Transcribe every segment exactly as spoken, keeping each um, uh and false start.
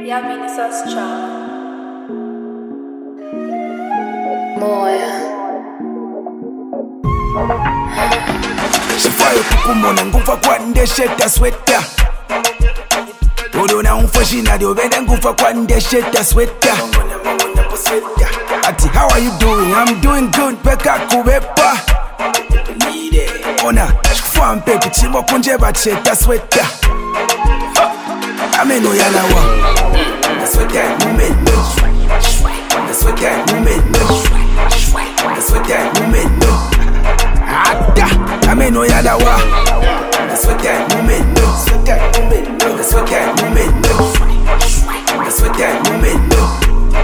Bienvenue sur ce channel. Moya. Sifayo kukumona ngufa kwa ndesheta sweta. Udona umfashina diobenda ngufa kwa ndesheta sweta. Ati how are you doing? I'm doing good peka kubepa. Ona shikufa mpepe chimbo kunje bacheta sweta. Ameno yalawa. That's what that woman knows. That's what that woman knows. That's what that woman knows. Ada, ameno yalawa. That's what that woman knows. That's what that woman knows. That's what that woman knows. That's what that woman knows.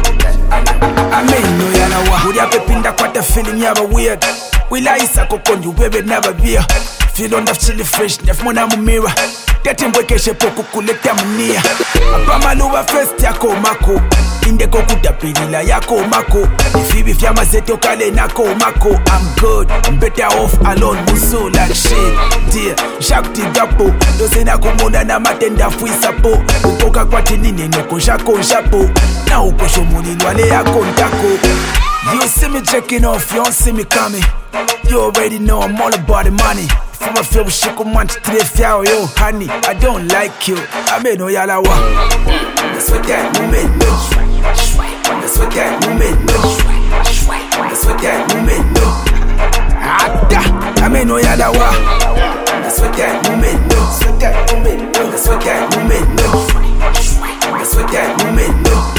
Ameno yalawa. Uri apepinda kwa the feeling yaba weird. Wila isa kokondi ubebe never beer. Feel on the chili fresh, nef mona mu mirror. Tete mbwekeshe poku kuleta munia. Apamaluwa first yako mako. Indeko kutapilila yako mako. Ifibi fyama zeto kale nako mako. I'm good, I'm better off alone. Muso like shit, dear. Shakti gapo. Dosena kumona na matenda fuisapo. Ukoka kwa tinine noko shako shapo. Na uko shomuni nwale yako ntako. You see me checking off, you don't see me coming. You already know I'm all about the money. From a feel shit come on to the flower, yo, honey. I don't like you. I mean, no yalawa. That's what that woman knows. That's what that woman knows. That's what that woman knows. Ada, I mean, no yalawa. That's what that woman knows. That's what that woman knows. That's what that woman knows. That's what that woman knows.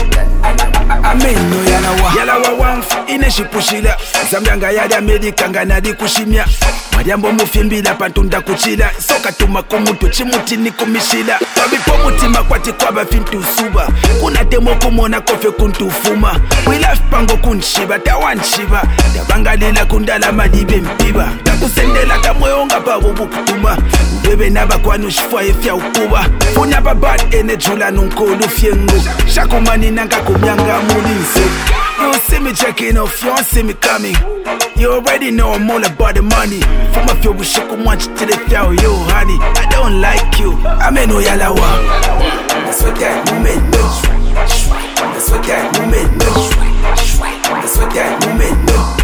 Ameno yalawa yalawa wamfu ineshipushila zambyanga yali amerika nganali kushimya mwaliambo mufimbila pantunda kuchila soka tuma kumutu chimutini kumishila wabipo mutima kwati kwa bafintu suba kuna temo kumona kofe kuntufuma wilafi pango kunshiba tawanshiba tabangalila kundala malibe mpiba takusendela kamweyo ngapabo bukutuma ubebe nabakwanu shifwaye fya ukuba funa babad enejula nunkolu fyengu shakumani nanga kumyanga mulinse. You see me checking off, you don't see me coming. You already know I'm all about the money. From a few we shook much to the flower, yo honey. I don't like you, I mean no yalawa. That's what that woman knows. That's what that woman knows. That's what that woman knows.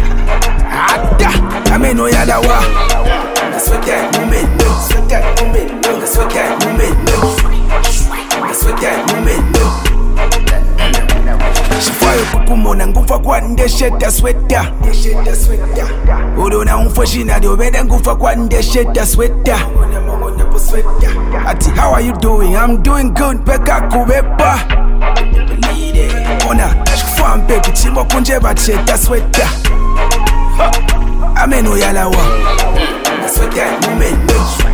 Ada, I mean no yalawa. That's what that woman knows. That's what that woman knows. That's what that woman knows. That's what that woman knows. Sifayo kukumona ngufa kwa ndesheta sweta. Udona umfashina diobenda ngufa kwa ndesheta sweta. Ati how are you doing? I'm doing good peka kubepa. Ona shikufa mpepe chimbo kunje bacheta sweta. Ameno yalawa. That's what that woman knows.